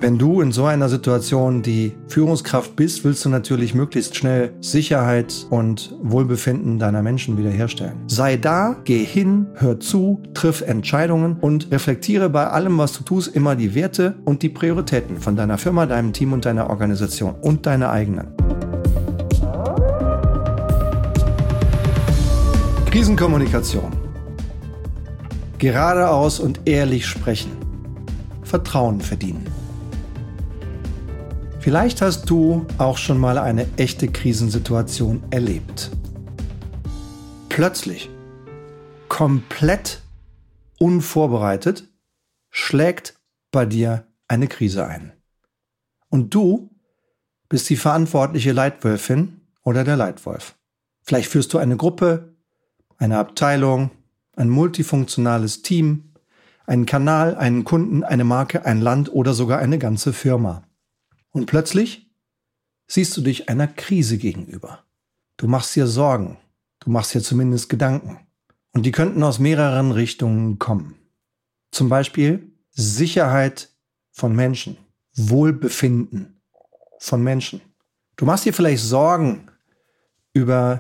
Wenn du in so einer Situation die Führungskraft bist, willst du natürlich möglichst schnell Sicherheit und Wohlbefinden deiner Menschen wiederherstellen. Sei da, geh hin, hör zu, triff Entscheidungen und reflektiere bei allem, was du tust, immer die Werte und die Prioritäten von deiner Firma, deinem Team und deiner Organisation und deine eigenen. Krisenkommunikation. Geradeaus und ehrlich sprechen. Vertrauen verdienen. Vielleicht hast du auch schon mal eine echte Krisensituation erlebt. Plötzlich, komplett unvorbereitet, schlägt bei dir eine Krise ein. Und du bist die verantwortliche Leitwölfin oder der Leitwolf. Vielleicht führst du eine Gruppe, eine Abteilung, ein multifunktionales Team, einen Kanal, einen Kunden, eine Marke, ein Land oder sogar eine ganze Firma. Und plötzlich siehst du dich einer Krise gegenüber. Du machst dir Sorgen, du machst dir zumindest Gedanken. Und die könnten aus mehreren Richtungen kommen. Zum Beispiel Sicherheit von Menschen, Wohlbefinden von Menschen. Du machst dir vielleicht Sorgen über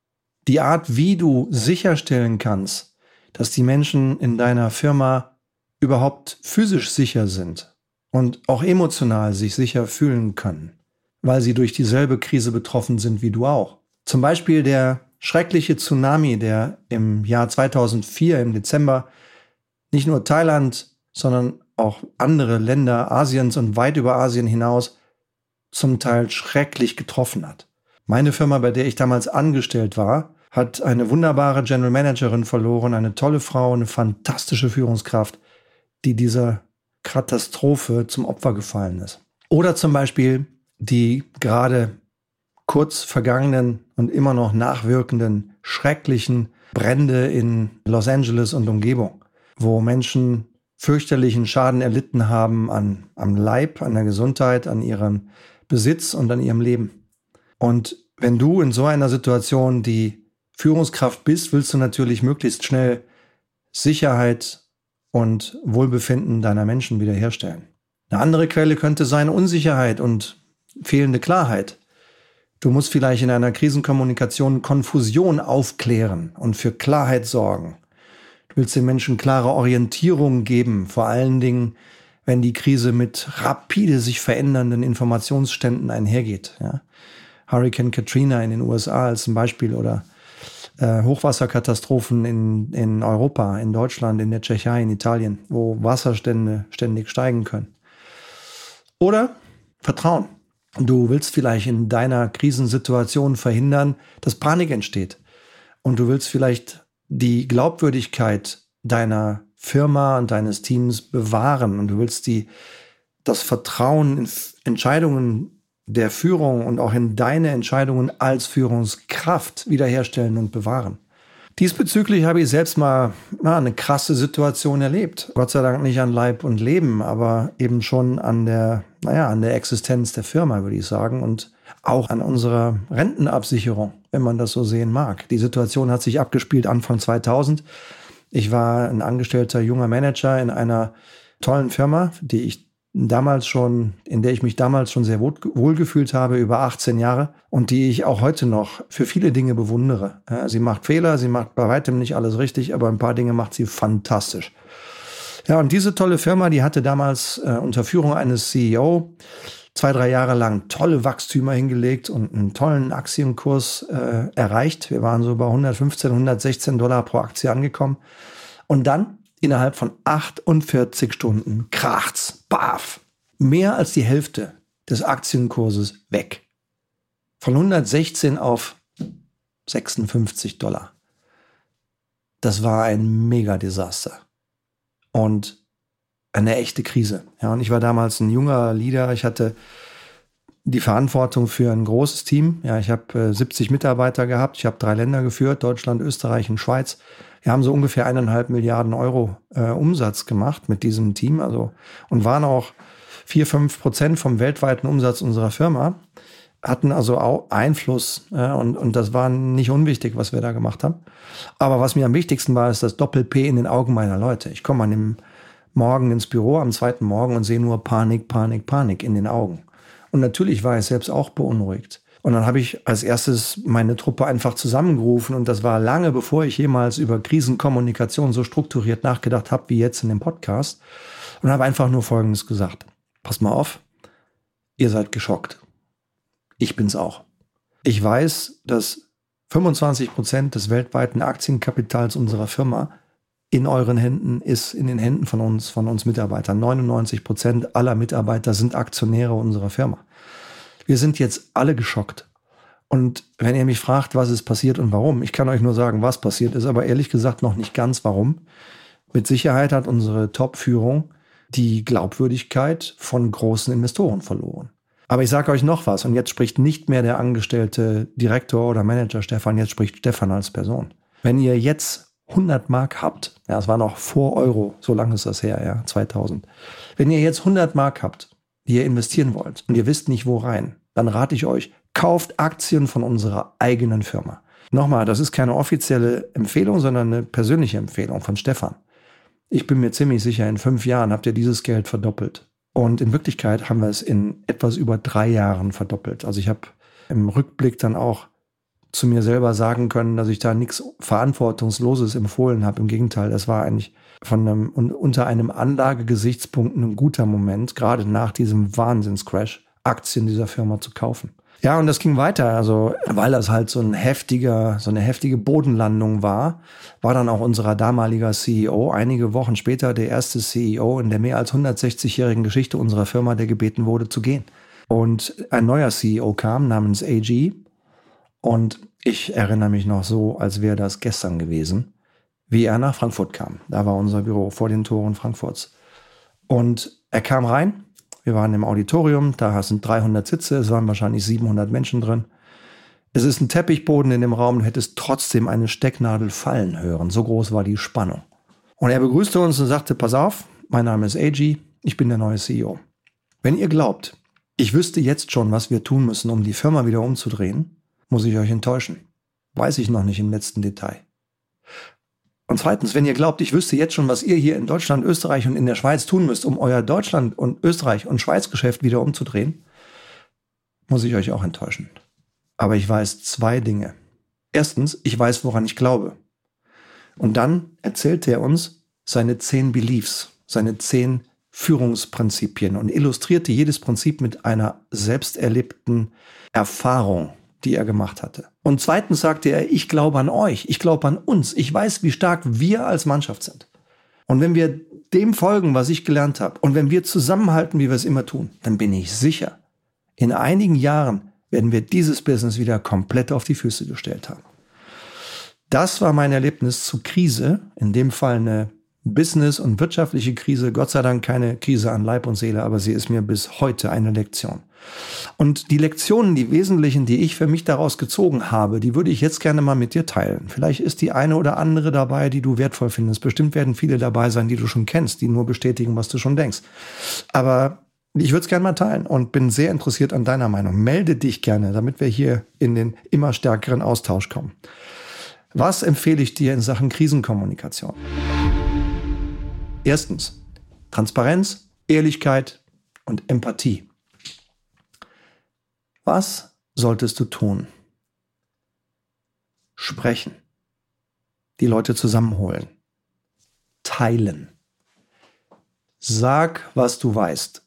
die Art, wie du sicherstellen kannst, dass die Menschen in deiner Firma überhaupt physisch sicher sind und auch emotional sich sicher fühlen können, weil sie durch dieselbe Krise betroffen sind wie du auch. Zum Beispiel der schreckliche Tsunami, der im Jahr 2004 im Dezember nicht nur Thailand, sondern auch andere Länder Asiens und weit über Asien hinaus zum Teil schrecklich getroffen hat. Meine Firma, bei der ich damals angestellt war, hat eine wunderbare General Managerin verloren, eine tolle Frau, eine fantastische Führungskraft, die dieser Katastrophe zum Opfer gefallen ist. Oder zum Beispiel die gerade kurz vergangenen und immer noch nachwirkenden schrecklichen Brände in Los Angeles und Umgebung, wo Menschen fürchterlichen Schaden erlitten haben am Leib, an der Gesundheit, an ihrem Besitz und an ihrem Leben. Und wenn du in so einer Situation die Führungskraft bist, willst du natürlich möglichst schnell Sicherheit und Wohlbefinden deiner Menschen wiederherstellen. Eine andere Quelle könnte sein Unsicherheit und fehlende Klarheit. Du musst vielleicht in einer Krisenkommunikation Konfusion aufklären und für Klarheit sorgen. Du willst den Menschen klare Orientierung geben, vor allen Dingen, wenn die Krise mit rapide sich verändernden Informationsständen einhergeht. Ja? Hurricane Katrina in den USA als ein Beispiel oder Hochwasserkatastrophen in Europa, in Deutschland, in der Tschechei, in Italien, wo Wasserstände ständig steigen können. Oder Vertrauen. Du willst vielleicht in deiner Krisensituation verhindern, dass Panik entsteht. Und du willst vielleicht die Glaubwürdigkeit deiner Firma und deines Teams bewahren. Und du willst das Vertrauen in Entscheidungen der Führung und auch in deine Entscheidungen als Führungskraft wiederherstellen und bewahren. Diesbezüglich habe ich selbst mal eine krasse Situation erlebt. Gott sei Dank nicht an Leib und Leben, aber eben schon an der Existenz der Firma, würde ich sagen, und auch an unserer Rentenabsicherung, wenn man das so sehen mag. Die Situation hat sich abgespielt Anfang 2000. Ich war ein angestellter junger Manager in einer tollen Firma, in der ich mich damals schon sehr wohl gefühlt habe, über 18 Jahre und die ich auch heute noch für viele Dinge bewundere. Ja, sie macht Fehler, sie macht bei weitem nicht alles richtig, aber ein paar Dinge macht sie fantastisch. Ja, und diese tolle Firma, die hatte damals unter Führung eines CEO 2-3 Jahre lang tolle Wachstümer hingelegt und einen tollen Aktienkurs erreicht. Wir waren so bei 115, 116 Dollar pro Aktie angekommen. Und dann innerhalb von 48 Stunden kracht's, baf, mehr als die Hälfte des Aktienkurses weg. Von 116 auf 56 Dollar. Das war ein Mega-Desaster. Und eine echte Krise. Ja, und ich war damals ein junger Leader. Ich hatte die Verantwortung für ein großes Team. Ja, ich habe 70 Mitarbeiter gehabt. Ich habe 3 Länder geführt, Deutschland, Österreich und Schweiz. Wir haben so ungefähr 1,5 Milliarden Euro Umsatz gemacht mit diesem Team, und waren auch 4-5% vom weltweiten Umsatz unserer Firma, hatten also auch Einfluss, und das war nicht unwichtig, was wir da gemacht haben. Aber was mir am wichtigsten war, ist das Doppel-P in den Augen meiner Leute. Ich komme an dem morgen ins Büro am zweiten Morgen und sehe nur Panik, Panik, Panik in den Augen. Und natürlich war ich selbst auch beunruhigt. Und dann habe ich als erstes meine Truppe einfach zusammengerufen und das war lange, bevor ich jemals über Krisenkommunikation so strukturiert nachgedacht habe wie jetzt in dem Podcast und habe einfach nur Folgendes gesagt. Pass mal auf, ihr seid geschockt. Ich bin's auch. Ich weiß, dass 25% des weltweiten Aktienkapitals unserer Firma in euren Händen ist, in den Händen von uns Mitarbeitern. 99% aller Mitarbeiter sind Aktionäre unserer Firma. Wir sind jetzt alle geschockt. Und wenn ihr mich fragt, was ist passiert und warum, ich kann euch nur sagen, was passiert ist, aber ehrlich gesagt noch nicht ganz warum. Mit Sicherheit hat unsere Top-Führung die Glaubwürdigkeit von großen Investoren verloren. Aber ich sage euch noch was, und jetzt spricht nicht mehr der angestellte Direktor oder Manager Stefan, jetzt spricht Stefan als Person. Wenn ihr jetzt 100 Mark habt, ja, es war noch vor Euro, so lange ist das her, ja, 2000. Wenn ihr jetzt 100 Mark habt, die ihr investieren wollt und ihr wisst nicht wo rein, dann rate ich euch, kauft Aktien von unserer eigenen Firma. Nochmal, das ist keine offizielle Empfehlung, sondern eine persönliche Empfehlung von Stefan. Ich bin mir ziemlich sicher, in 5 Jahren habt ihr dieses Geld verdoppelt. Und in Wirklichkeit haben wir es in etwas über 3 Jahren verdoppelt. Also ich habe im Rückblick dann auch zu mir selber sagen können, dass ich da nichts Verantwortungsloses empfohlen habe. Im Gegenteil, das war eigentlich unter einem Anlagegesichtspunkt ein guter Moment, gerade nach diesem Wahnsinnscrash, Aktien dieser Firma zu kaufen. Ja, und das ging weiter. Also, weil das halt so eine heftige Bodenlandung war dann auch unser damaliger CEO einige Wochen später der erste CEO in der mehr als 160-jährigen Geschichte unserer Firma, der gebeten wurde zu gehen. Und ein neuer CEO kam namens AG. Und ich erinnere mich noch so, als wäre das gestern gewesen, wie er nach Frankfurt kam. Da war unser Büro vor den Toren Frankfurts. Und er kam rein. Wir waren im Auditorium, da sind 300 Sitze, es waren wahrscheinlich 700 Menschen drin. Es ist ein Teppichboden in dem Raum, du hättest trotzdem eine Stecknadel fallen hören, so groß war die Spannung. Und er begrüßte uns und sagte, pass auf, mein Name ist AG, ich bin der neue CEO. Wenn ihr glaubt, ich wüsste jetzt schon, was wir tun müssen, um die Firma wieder umzudrehen, muss ich euch enttäuschen. Weiß ich noch nicht im letzten Detail. Und zweitens, wenn ihr glaubt, ich wüsste jetzt schon, was ihr hier in Deutschland, Österreich und in der Schweiz tun müsst, um euer Deutschland und Österreich und Schweiz-Geschäft wieder umzudrehen, muss ich euch auch enttäuschen. Aber ich weiß 2 Dinge. Erstens, ich weiß, woran ich glaube. Und dann erzählte er uns seine 10 Beliefs, seine 10 Führungsprinzipien und illustrierte jedes Prinzip mit einer selbst erlebten Erfahrung, die er gemacht hatte. Und zweitens sagte er, ich glaube an euch, ich glaube an uns, ich weiß, wie stark wir als Mannschaft sind. Und wenn wir dem folgen, was ich gelernt habe, und wenn wir zusammenhalten, wie wir es immer tun, dann bin ich sicher, in einigen Jahren werden wir dieses Business wieder komplett auf die Füße gestellt haben. Das war mein Erlebnis zur Krise, in dem Fall eine Business- und wirtschaftliche Krise, Gott sei Dank keine Krise an Leib und Seele, aber sie ist mir bis heute eine Lektion. Und die Lektionen, die wesentlichen, die ich für mich daraus gezogen habe, die würde ich jetzt gerne mal mit dir teilen. Vielleicht ist die eine oder andere dabei, die du wertvoll findest. Bestimmt werden viele dabei sein, die du schon kennst, die nur bestätigen, was du schon denkst. Aber ich würde es gerne mal teilen und bin sehr interessiert an deiner Meinung. Melde dich gerne, damit wir hier in den immer stärkeren Austausch kommen. Was empfehle ich dir in Sachen Krisenkommunikation? Erstens, Transparenz, Ehrlichkeit und Empathie. Was solltest du tun? Sprechen. Die Leute zusammenholen. Teilen. Sag, was du weißt.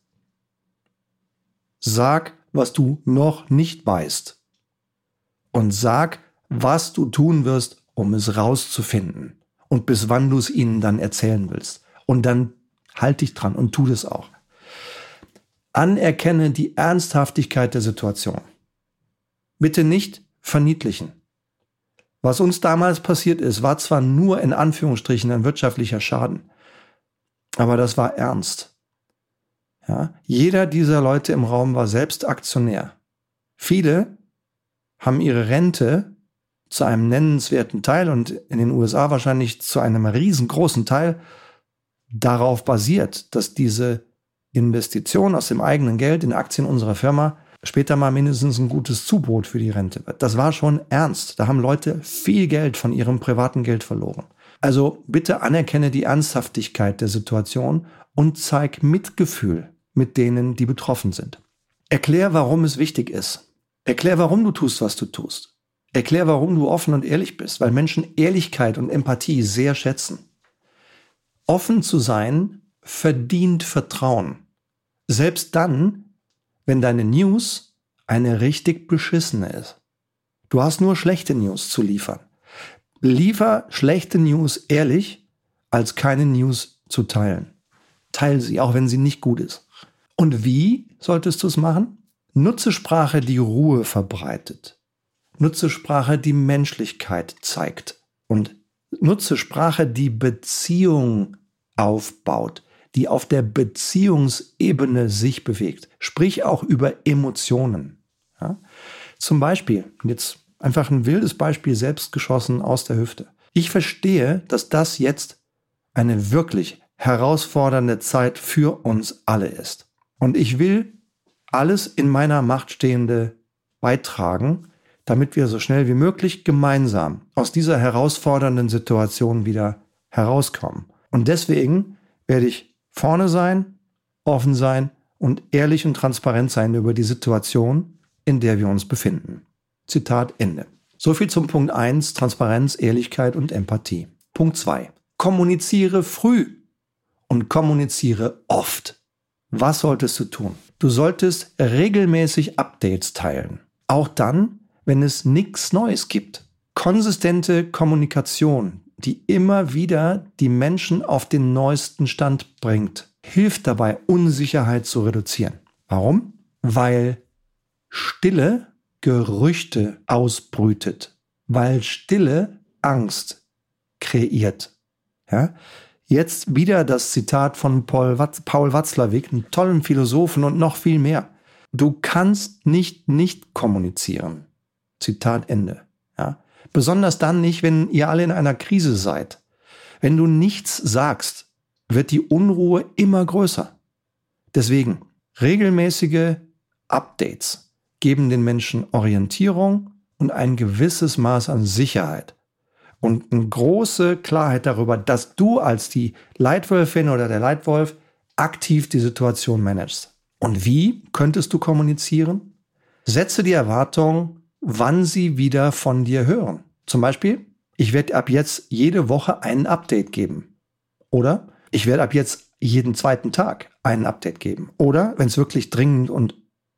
Sag, was du noch nicht weißt. Und sag, was du tun wirst, um es rauszufinden. Und bis wann du es ihnen dann erzählen willst. Und dann halt dich dran und tu das auch. Anerkenne die Ernsthaftigkeit der Situation. Bitte nicht verniedlichen. Was uns damals passiert ist, war zwar nur in Anführungsstrichen ein wirtschaftlicher Schaden, aber das war ernst. Ja, jeder dieser Leute im Raum war selbst Aktionär. Viele haben ihre Rente zu einem nennenswerten Teil und in den USA wahrscheinlich zu einem riesengroßen Teil darauf basiert, dass diese Investition aus dem eigenen Geld in Aktien unserer Firma später mal mindestens ein gutes Zubrot für die Rente wird. Das war schon ernst. Da haben Leute viel Geld von ihrem privaten Geld verloren. Also bitte anerkenne die Ernsthaftigkeit der Situation und zeig Mitgefühl mit denen, die betroffen sind. Erklär, warum es wichtig ist. Erklär, warum du tust, was du tust. Erklär, warum du offen und ehrlich bist, weil Menschen Ehrlichkeit und Empathie sehr schätzen. Offen zu sein verdient Vertrauen. Selbst dann, wenn deine News eine richtig beschissene ist. Du hast nur schlechte News zu liefern. Liefer schlechte News ehrlich, als keine News zu teilen. Teil sie, auch wenn sie nicht gut ist. Und wie solltest du es machen? Nutze Sprache, die Ruhe verbreitet. Nutze Sprache, die Menschlichkeit zeigt. Und nutze Sprache, die Beziehung aufbaut, die auf der Beziehungsebene sich bewegt. Sprich auch über Emotionen. Ja? Zum Beispiel, jetzt einfach ein wildes Beispiel, selbst geschossen aus der Hüfte. Ich verstehe, dass das jetzt eine wirklich herausfordernde Zeit für uns alle ist. Und ich will alles in meiner Macht Stehende beitragen, damit wir so schnell wie möglich gemeinsam aus dieser herausfordernden Situation wieder herauskommen. Und deswegen werde ich vorne sein, offen sein und ehrlich und transparent sein über die Situation, in der wir uns befinden. Zitat Ende. So viel zum Punkt 1, Transparenz, Ehrlichkeit und Empathie. Punkt 2, kommuniziere früh und kommuniziere oft. Was solltest du tun? Du solltest regelmäßig Updates teilen. Auch dann, wenn es nichts Neues gibt. Konsistente Kommunikation, die immer wieder die Menschen auf den neuesten Stand bringt, hilft dabei, Unsicherheit zu reduzieren. Warum? Weil Stille Gerüchte ausbrütet, weil Stille Angst kreiert. Ja? Jetzt wieder das Zitat von Paul Watzlawick, einem tollen Philosophen und noch viel mehr. Du kannst nicht kommunizieren. Zitat Ende. Ja? Besonders dann nicht, wenn ihr alle in einer Krise seid. Wenn du nichts sagst, wird die Unruhe immer größer. Deswegen regelmäßige Updates geben den Menschen Orientierung und ein gewisses Maß an Sicherheit. Und eine große Klarheit darüber, dass du als die Leitwölfin oder der Leitwolf aktiv die Situation managst. Und wie könntest du kommunizieren? Setze die Erwartung, wann sie wieder von dir hören. Zum Beispiel, ich werde ab jetzt jede Woche ein Update geben. Oder ich werde ab jetzt jeden zweiten Tag ein Update geben. Oder, wenn es wirklich dringend und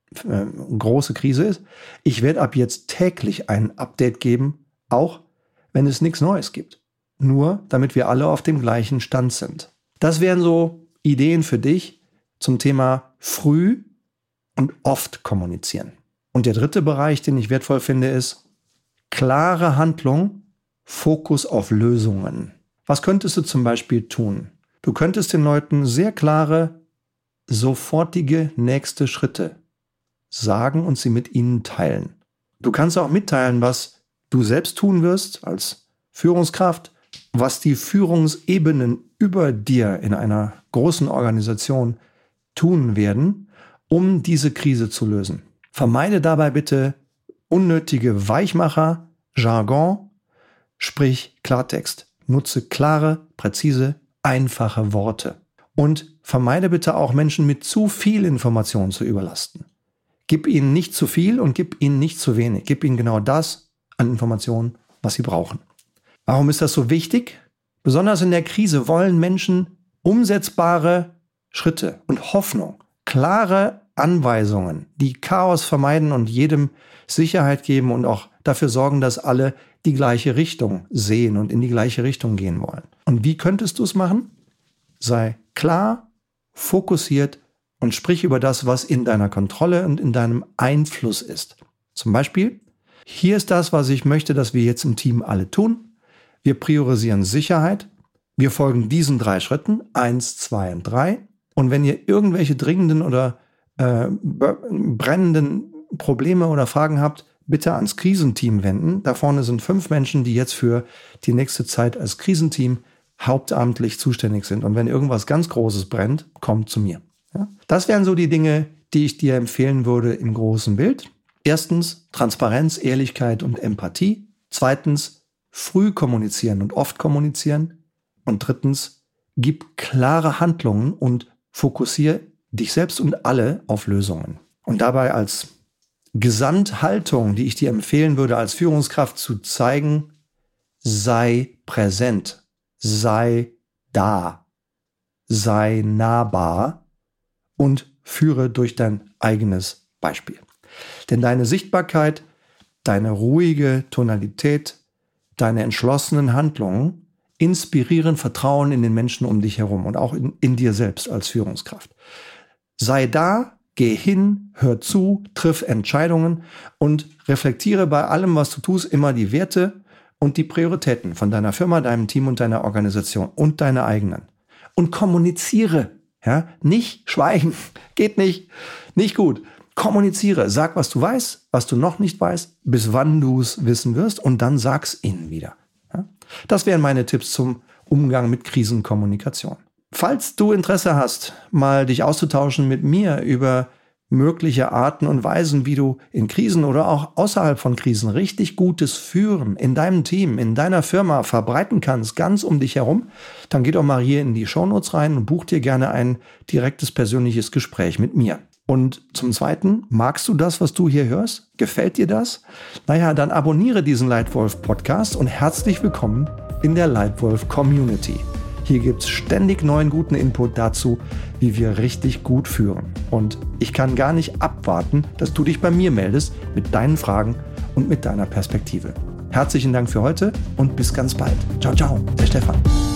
große Krise ist, ich werde ab jetzt täglich ein Update geben, auch wenn es nichts Neues gibt. Nur, damit wir alle auf dem gleichen Stand sind. Das wären so Ideen für dich zum Thema früh und oft kommunizieren. Und der dritte Bereich, den ich wertvoll finde, ist klare Handlung, Fokus auf Lösungen. Was könntest du zum Beispiel tun? Du könntest den Leuten sehr klare, sofortige nächste Schritte sagen und sie mit ihnen teilen. Du kannst auch mitteilen, was du selbst tun wirst als Führungskraft, was die Führungsebenen über dir in einer großen Organisation tun werden, um diese Krise zu lösen. Vermeide dabei bitte unnötige Weichmacher, Jargon, sprich Klartext. Nutze klare, präzise, einfache Worte. Und vermeide bitte auch Menschen mit zu viel Information zu überlasten. Gib ihnen nicht zu viel und gib ihnen nicht zu wenig. Gib ihnen genau das an Informationen, was sie brauchen. Warum ist das so wichtig? Besonders in der Krise wollen Menschen umsetzbare Schritte und Hoffnung, klare Anweisungen, die Chaos vermeiden und jedem Sicherheit geben und auch dafür sorgen, dass alle die gleiche Richtung sehen und in die gleiche Richtung gehen wollen. Und wie könntest du es machen? Sei klar, fokussiert und sprich über das, was in deiner Kontrolle und in deinem Einfluss ist. Zum Beispiel, hier ist das, was ich möchte, dass wir jetzt im Team alle tun. Wir priorisieren Sicherheit. Wir folgen diesen 3 Schritten, 1, 2 und 3. Und wenn ihr irgendwelche dringenden oder brennenden Probleme oder Fragen habt, bitte ans Krisenteam wenden. Da vorne sind 5 Menschen, die jetzt für die nächste Zeit als Krisenteam hauptamtlich zuständig sind. Und wenn irgendwas ganz Großes brennt, kommt zu mir. Ja? Das wären so die Dinge, die ich dir empfehlen würde im großen Bild. Erstens, Transparenz, Ehrlichkeit und Empathie. Zweitens, früh kommunizieren und oft kommunizieren. Und drittens, gib klare Handlungen und fokussiere dich selbst und alle auf Lösungen. Und dabei als Gesamthaltung, die ich dir empfehlen würde, als Führungskraft zu zeigen, sei präsent, sei da, sei nahbar und führe durch dein eigenes Beispiel. Denn deine Sichtbarkeit, deine ruhige Tonalität, deine entschlossenen Handlungen inspirieren Vertrauen in den Menschen um dich herum und auch in dir selbst als Führungskraft. Sei da, geh hin, hör zu, triff Entscheidungen und reflektiere bei allem, was du tust, immer die Werte und die Prioritäten von deiner Firma, deinem Team und deiner Organisation und deiner eigenen. Und kommuniziere, ja, nicht schweigen, geht nicht gut. Kommuniziere, sag, was du weißt, was du noch nicht weißt, bis wann du es wissen wirst und dann sag's ihnen wieder. Ja? Das wären meine Tipps zum Umgang mit Krisenkommunikation. Falls du Interesse hast, mal dich auszutauschen mit mir über mögliche Arten und Weisen, wie du in Krisen oder auch außerhalb von Krisen richtig gutes Führen in deinem Team, in deiner Firma verbreiten kannst, ganz um dich herum, dann geh doch mal hier in die Shownotes rein und buch dir gerne ein direktes persönliches Gespräch mit mir. Und zum Zweiten, magst du das, was du hier hörst? Gefällt dir das? Naja, dann abonniere diesen Leitwolf-Podcast und herzlich willkommen in der Leitwolf-Community. Hier gibt's ständig neuen guten Input dazu, wie wir richtig gut führen. Und ich kann gar nicht abwarten, dass du dich bei mir meldest mit deinen Fragen und mit deiner Perspektive. Herzlichen Dank für heute und bis ganz bald. Ciao, ciao, der Stefan.